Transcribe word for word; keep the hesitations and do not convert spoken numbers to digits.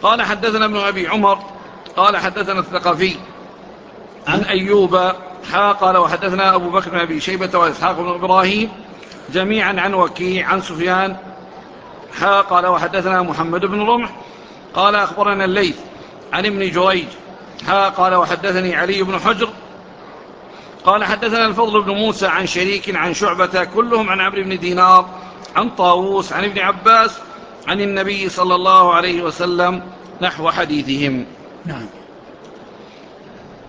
قال حدثنا ابن أبي عمر قال حدثنا الثقفي عن أيوب حا قال وحدثنا أبو بكر بن أبي شيبة وإسحاق بن إبراهيم جميعا عن وكيع عن سفيان حا قال وحدثنا محمد بن رمح قال أخبرنا الليث عن ابن جريج حا قال وحدثني علي بن حجر قال حدثنا الفضل بن موسى عن شريك عن شعبة كلهم عن عمرو بن دينار عن طاووس عن ابن عباس عن النبي صلى الله عليه وسلم نحو حديثهم. نعم.